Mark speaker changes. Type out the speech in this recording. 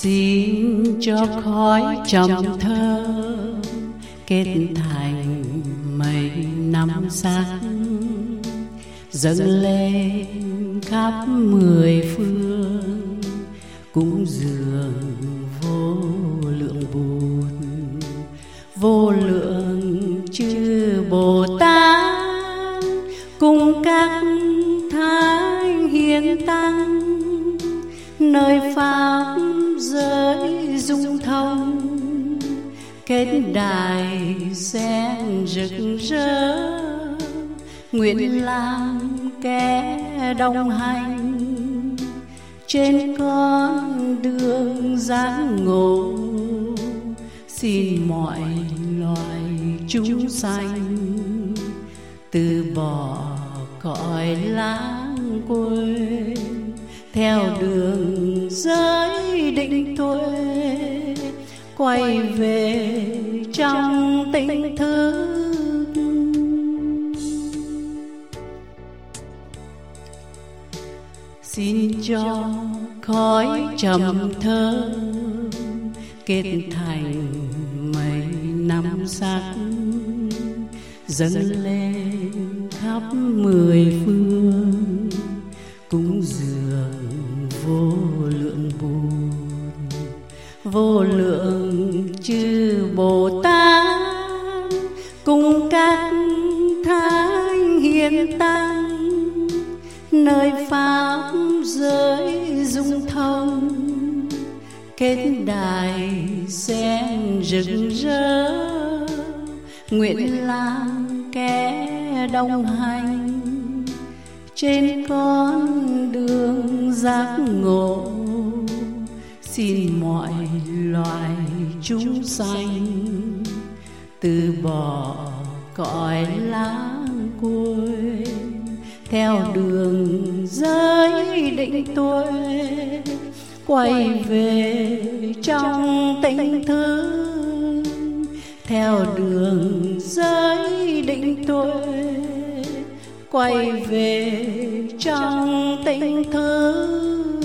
Speaker 1: Xin cho khói trầm thơm kết thành mây năm sắc, dâng lên khắp mười phương, cúng dường vô lượng Bụt, vô lượng chư Bồ Tát, cùng các thánh hiền tăng, nơi pháp giới dung thông, kết đài sen rực rỡ, nguyện làm kẻ đồng hành trên con đường giác ngộ. Xin mọi loài chúng sanh từ bỏ cõi lãng quên, theo đường giới định tuệ, quay về trong tỉnh thức. Xin cho khói trầm thơm kết thành mây năm sắc, dâng lên khắp mười phương, cúng dường vô lượng Bụt, vô lượng chư Bồ Tát, cùng các thánh hiền tăng, nơi pháp giới dung thông, kết đài sen rực rỡ, nguyện làm kẻ đồng hành trên con đường giác ngộ. Xin mọi loài chúng sanh từ bỏ cõi lãng quên, theo đường giới định tuệ, quay về trong tỉnh thức. Theo đường giới định tuệ, quay về trong tỉnh thức.